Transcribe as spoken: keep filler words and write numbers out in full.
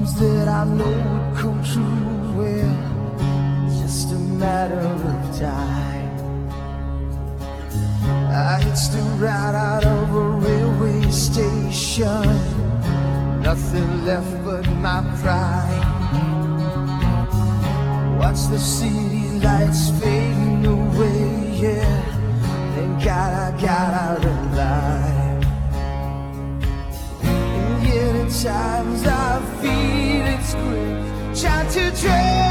dreams that I know would come true, well, it's just a matter of time. I hitched a ride out of a railway station, nothing left but my pride. Watch the city lights fading away, yeah, thank God I got out alive. And yet at times I feel it's great, trying to drag